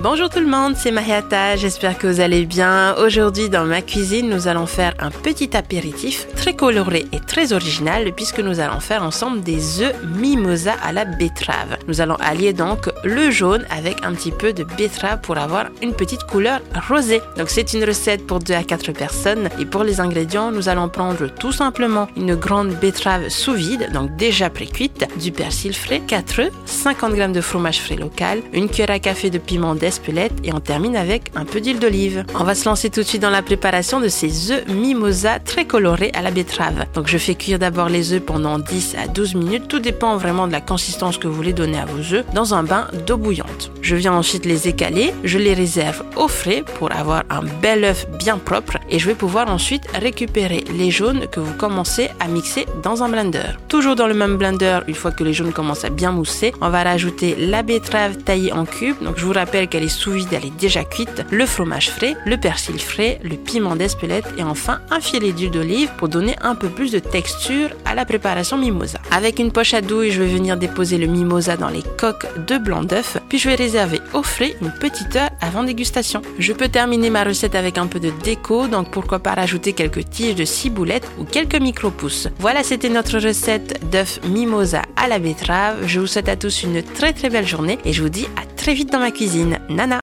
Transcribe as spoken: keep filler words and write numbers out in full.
Bonjour tout le monde, c'est Mahiata, j'espère que vous allez bien. Aujourd'hui dans ma cuisine, nous allons faire un petit apéritif très coloré et très original puisque nous allons faire ensemble des œufs mimosa à la betterave. Nous allons allier donc le jaune avec un petit peu de betterave pour avoir une petite couleur rosée. Donc c'est une recette pour deux à quatre personnes et pour les ingrédients, nous allons prendre tout simplement une grande betterave sous vide, donc déjà pré-cuite, du persil frais, quatre œufs, cinquante grammes de fromage frais local, une cuillère à café de piment d'Espelette et on termine avec un peu d'huile d'olive. On va se lancer tout de suite dans la préparation de ces œufs mimosa très colorés à la betterave. Donc je fais cuire d'abord les œufs pendant dix à douze minutes, tout dépend vraiment de la consistance que vous voulez donner à vos œufs, dans un bain d'eau bouillante. Je viens ensuite les écaler, je les réserve au frais pour avoir un bel œuf bien propre et je vais pouvoir ensuite récupérer les jaunes que vous commencez à mixer dans un blender. Toujours dans le même blender, une fois que les jaunes commencent à bien mousser, on va rajouter la betterave taillée en cubes. Donc je vous rappelle qu'elle est sous vide, elle est déjà cuite, le fromage frais, le persil frais, le piment d'Espelette et enfin un filet d'huile d'olive pour donner un peu plus de texture à la préparation mimosa. Avec une poche à douille, je vais venir déposer le mimosa dans les coques de blanc d'œuf, puis je vais réserver au frais une petite heure avant dégustation. Je peux terminer ma recette avec un peu de déco, donc pourquoi pas rajouter quelques tiges de ciboulette ou quelques micro-pousses. Voilà, c'était notre recette d'œufs mimosa à la betterave. Je vous souhaite à tous une très très belle journée et je vous dis à très vite dans ma cuisine. Nana!